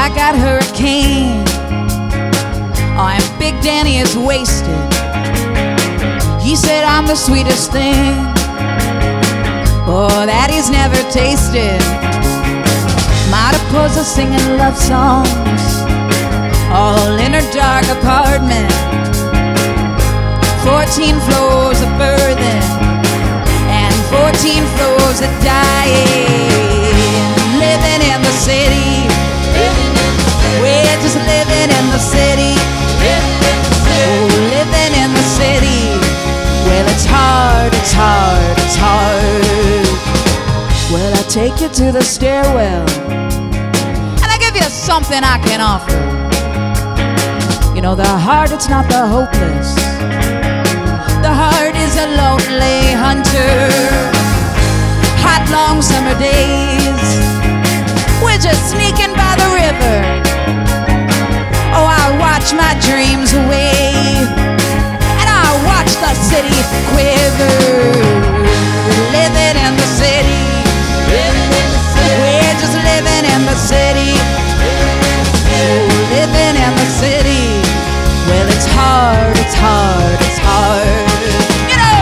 I got hurricane. Oh, and Big Danny is wasted. He said I'm the sweetest thing, oh, that he's never tasted. Martaposa singing love songs, all in her dark apartment. 14 floors of birthing and 14 floors of dying. Living in the city, we're just living in the city. Oh, living in the city, well, it's hard, it's hard, it's hard. Well, I take you to the stairwell and I give you something I can offer. You know, the heart, it's not the hopeless. The heart is a lonely hunter. Hot, long summer days, we're just sneaking by the river. Oh, I watch my dreams away, and I watch the city quiver. Living in the city, we're just living in the city. Oh, living in the city, well, it's hard, it's hard, it's hard. You know.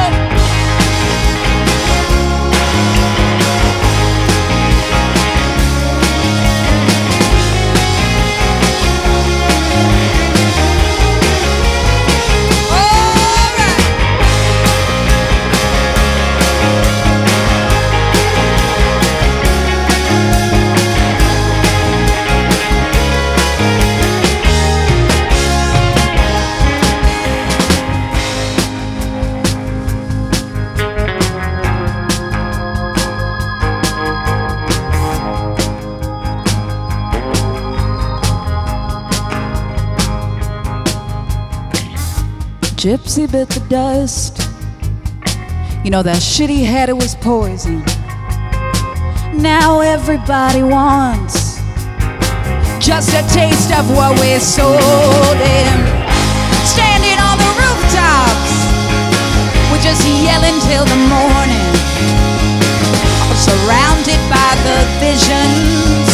Gypsy bit the dust. You know, that shit he had, it was poison. Now everybody wants just a taste of what we sold him. Standing on the rooftops, we're just yelling till the morning, surrounded by the visions